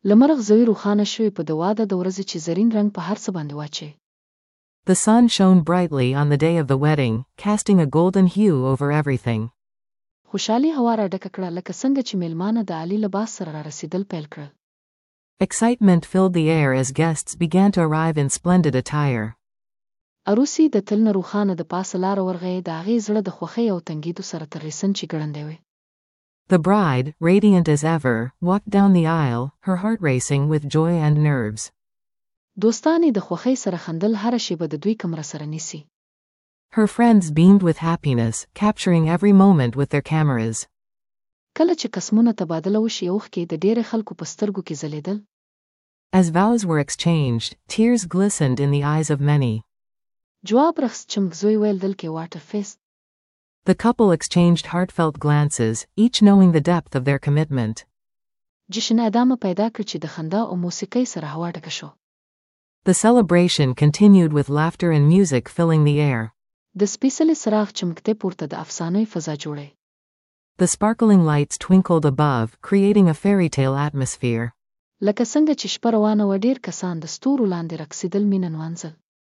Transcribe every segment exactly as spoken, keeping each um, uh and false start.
لمرغ زوی روخانه شوی په د واده د ورځې چې زرین رنگ په هر څه باندې واچي. The sun shone brightly on the day of the wedding, casting a golden hue over everything. خوشحالي هوا را ډکه کړه لکه څنګه چې میلمانه د عالی لباس سره را رسیدل پیل کړل. Excitement filled the air as guests began to arrive in splendid attire. عروسی د تل نه روخانه د پاسه لار ورغی د هغې زړه د خوښۍ او تنګیدو سره تر ریسن چې ګړندی وي. The bride, radiant as ever, walked down the aisle, her heart racing with joy and nerves. دوستانی د خوښۍ سره خندل هره شیبه د دوی کمره سره نیسي. Her friends beamed with happiness, capturing every moment with their cameras. کله چې قسمونه تبادله وشي اوښکې د ډېرې خلکو په سترګو کې ځلېدل. As vows were exchanged, tears glistened in the eyes of many. جواب رخص چمګزوی ویل دل کې واټر فیس. The couple exchanged heartfelt glances, each knowing the depth of their commitment. جشن ادامه پیدا کړ چې د خندا او موسیقۍ سره هوا ډکه شو. The celebration continued with laughter and music filling the air. د سپېڅلي څراغ چمکتې پورته د افسانوي فضا جوړی. The sparkling lights twinkled above, creating a fairy tale atmosphere. لکه څنګه چې شپه روانه و ډېر کسان د ستورو لاندې رقصېدل مینه نوانځل.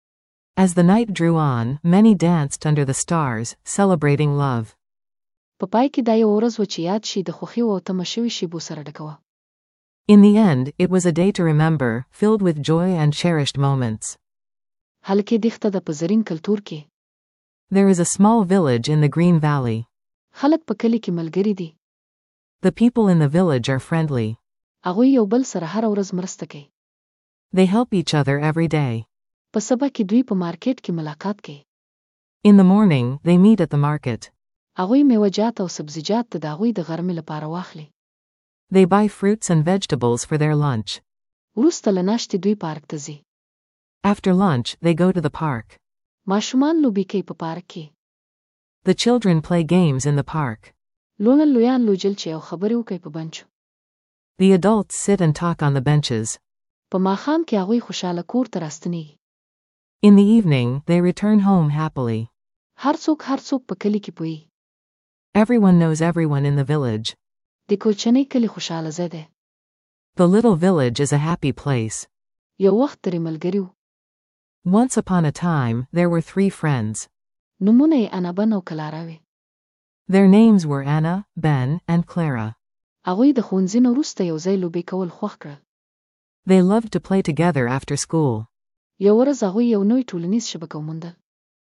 As the night drew on, many danced under the stars, celebrating love. په پای کې دا یو ورځ و چې یاد شي د خوښیو او تمه شوي شیبو سره ډکه وه. In the end, it was a day to remember, filled with joy and cherished moments. هلکې دښته د په زرین کلتور کې. There is a small village in the Green Valley. خلک په کلي کې ملګري دي. The people in the village are friendly. هغوی یو بل سره هره ورځ مرسته کوي. They help each other every day. په سبا کې دوی په مارکیټ کې ملاقات کوي. In the morning, they meet at the market. هغوی میوه‌جات او سبزیجات د هغوی د غرمې لپاره واخلي. They buy fruits and vegetables for their lunch. وروسته له ناشتې دوی پارک ته ځي. After lunch, they go to the park. ماشومان لوبې کوي په پارک کې. The children play games in the park. لونه لویان لوجل چې یو خبرې وکړي په بنچو. The adults sit and talk on the benches. په ماښام کې هغوی خوشاله کور ته راستنېږي. In the evening, they return home happily. هر څوک هر څوک په کلي کې پوي. Everyone knows everyone in the village. د کوچنۍ کلي خوشاله ځای دی. The little village is a happy place. یو وخت ترې ملګري وو. Once upon a time, there were three friends. نومونه یې انابن او کلارا وي. Their names were Anna, Ben, and Clara. هغوی د ښوونځي نه وروسته یو ځای لوبې کول خوښ کړل. They loved to play together after school. یو ورځ هغوی یو نوی ټولنیز شبکه وموندل.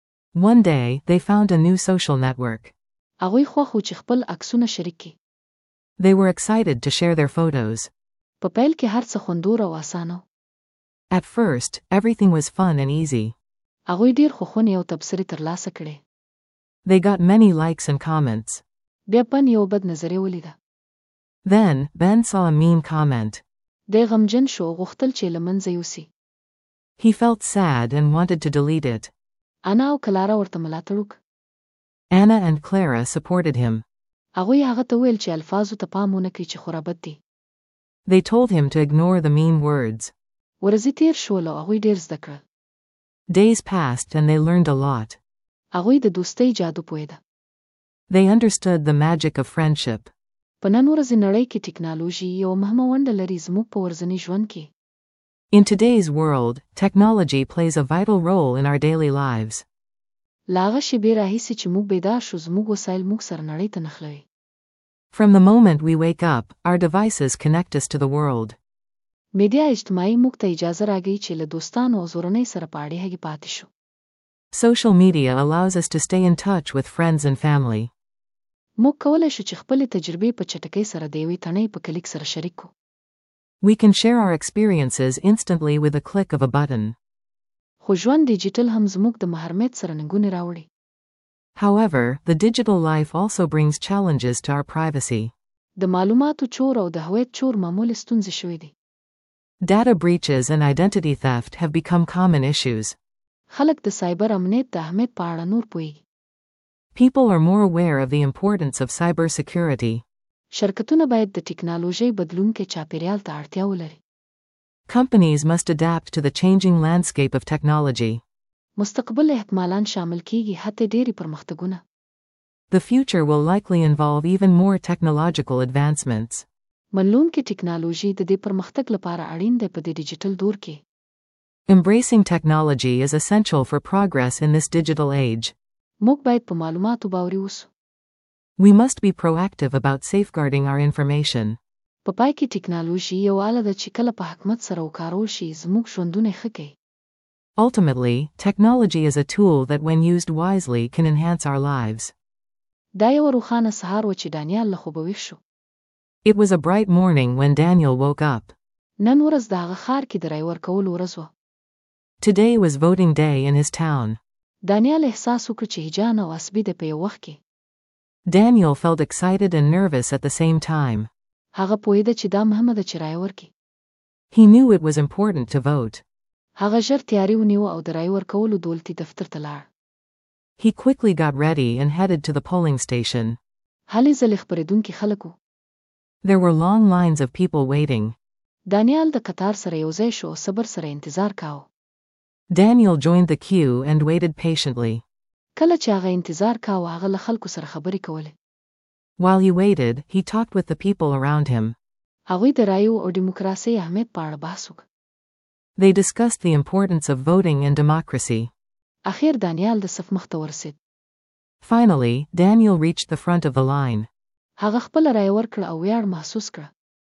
One day, they found a new social network. هغوی خوښ وو چې خپل عکسونه شریک کړي. They were excited to share their photos. په پیل کې هر څه خوندور او اسانه و. At first, everything was fun and easy. هغوی ډېر خوښونې او تبصرې ترلاسه کړې. They got many likes and comments. بیا پن یو بد نظریه ولیده. Then, Ben saw a mean comment. دی غمجن شو او غوښتل چې له منځه یوسي. He felt sad and wanted to delete it. انا او کلارا ورته ملاتړ وکړ. Anna and Clara supported him. هغوی هغه ته ویل چې الفاظو ته پام ونه کړي چې خرابت دي. They told him to ignore the mean words. ورځې تیر شول او هغوی ډېر زده کړل. Days passed and they learned a lot. هغوی د دوستۍ جادو پوهېده. They understood the magic of friendship. په نن ورځې نړۍ کې ټیکنالوژي یو مهمه ونډه لري زموږ په ورځني ژوند کې. In today's world, technology plays a vital role in our daily lives. له هغه شېبې راهیسې چې موږ بیدار شو زموږ وسایل موږ سره نړۍ ته نښلوي. From the moment we wake up, our devices connect us to the world. میډیا اجتماعي موږ ته اجازه راکوي چې له دوستانو او زورنۍ سره په اړیکه کې پاتې شو. Social media allows us to stay in touch with friends and family. موږ کولی شو چې خپلې تجربې په چټکۍ سره د یوې تڼۍ په کلیک سره شریک کړو. We can share our experiences instantly with a click of a button. خو ژوند ډیجیټل هم زموږ د محرمیت سره ننګونې راوړي. However, the digital life also brings challenges to our privacy. د معلوماتو چور او د هویت چور معمولي ستونزې شوې دي. Data breaches and identity theft have become common issues. خلک د سایبر امنیت د اهمیت په اړه نور پوهیږي. People are more aware of the importance of cybersecurity. شرکتونه باید د ټیکنالوژۍ بدلونکي چاپیریال ته اړتیا ولري. Companies must adapt to the changing landscape of technology. مستقبل احتمالاً شامل کیږي حتی ډېری پرمختګونه. The future will likely involve even more technological advancements. منلونکې ټیکنالوژي د دې پرمختګ لپاره اړین دی په دې ډیجیټل دور کې. Embracing technology is essential for progress in this digital age. موږ باید په معلوماتو باوري اوسو. We must be proactive about safeguarding our information. په پای کې ټیکنالوژي یو آله ده چې کله په حکمت سره وکارول شي زموږ ژوندونه ښه کوي. Ultimately, technology is a tool that when used wisely can enhance our lives. دا یو روښانه سهار و چې دانیال له خوبه ویښ شو. It was a bright morning when Daniel woke up. نن ورځ د هغه ښار کې د رای ورکولو ورځ وه. Today was voting day in his town. دانیال احساس وکړ چې هیجان او عصبي دی په یو وخت کې. Daniel felt excited and nervous at the same time. هغه پوهېده چې دا مهمه ده چې رای ورکړي. He knew it was important to vote. هغه ژر تیاری ونیوه او د رای ورکولو دولتي دفتر ته لاړ. He quickly got ready and headed to the polling station. هلې ځلې خپرېدونکي خلک وو. There were long lines of people waiting. دانیال د قطار سره یو ځای شو او صبر سره انتظار کاوه. Daniel joined the queue and waited patiently. کله چې هغه انتظار کاوه هغه له خلکو سره خبرې کولې. While he waited, he talked with the people around him. هغوی د رایو او دیموکراسۍ اهمیت په اړه بحث وکړ. They discussed the importance of voting and democracy. اخیر دانیال د صف مخ ته ورسېد. Finally, Daniel reached the front of the line. هغه خپله رای ورکړه او ویاړ محسوس کړه.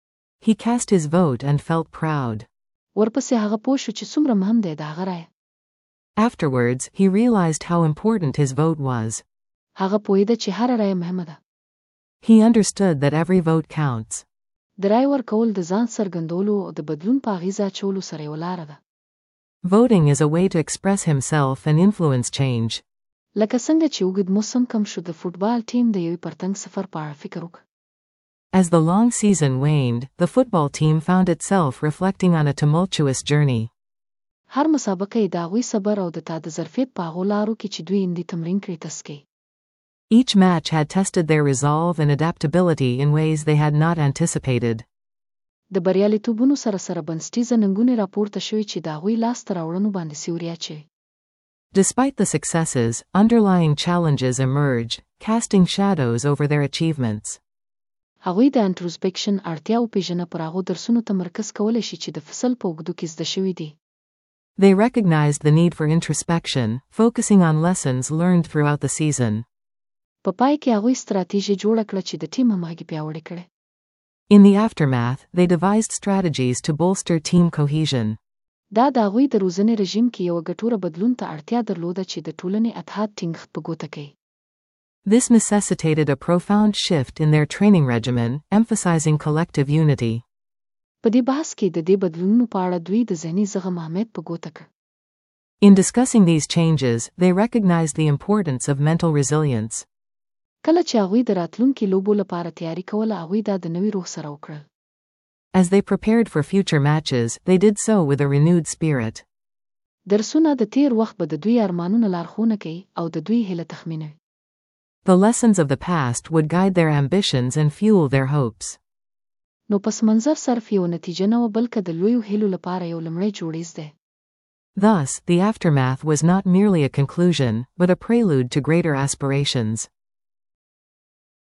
He cast his vote and felt proud. ورپسې هغه پوه شو چې څومره مهم دی د هغه رای. Afterwards, he realized how important his vote was. هغه پوهېده چې هره رای مهمه ده. He understood that every vote counts. د رای ورکول د ځان څرګندولو او د بدلون په اغیزه اچولو سره یوه لاره ده. Voting is a way to express himself and influence change. لکه څنګه چې اوږد موسم کم شو د فوټبال ټیم د یوې پرتنګ سفر په اړه فکر وکړ. As the long season waned, the football team found itself reflecting on a tumultuous journey. هر مسابقه یې د هغوی صبر او د تاده ظرفیت په هغو لارو کې چې دوی اندي تمرین کړي تسکي. Each match had tested their resolve and adaptability in ways they had not anticipated. د بریالیتوبونو سره سره بنسټیزه ننګونې راپورته شوې چې د هغوی لاسته راوړنو باندې سیوري اچوي. Despite the successes, underlying challenges emerged, casting shadows over their achievements. هغوی د انټروسپیکشن اړتیا وپېژنه پر هغو درسونو تمرکز کولی شي چې د فصل په اوږدو کې زده شوي دي. They recognized the need for introspection, focusing on lessons learned throughout the season. په پای کې هغوی ستراتیژي جوړه کړه چې د ټیم همغږي پیاوړې کړي. In the aftermath, they devised strategies to bolster team cohesion. دا د هغوی د روزنې رژیم کې یوه ګټوره بدلون ته اړتیا درلوده چې د ټولنې اتحاد ټینګښت په ګوته کوي. This necessitated a profound shift in their training regimen, emphasizing collective unity. په دې بحث کې د دې بدلونونو په اړه دوی د ذهني زغم اهمیت په ګوته کړ. In discussing these changes, they recognized the importance of mental resilience. کله چې هغوی د راتلونکي لوبو لپاره تیاری کوله هغوی دا د نوي روح سره وکړل. As they prepared for future matches, they did so with a renewed spirit. درسونه د تیر وخت به د دوی ارمانونه لارښوونه کوي او د دوی هیله تخمینوي. The lessons of the past would guide their ambitions and fuel their hopes. نو پس منظر صرف یو نتیجه نه و بلکې د لویو هیلو لپاره یو لمړی جوړیز دی. Thus, the aftermath was not merely a conclusion, but a prelude to greater aspirations.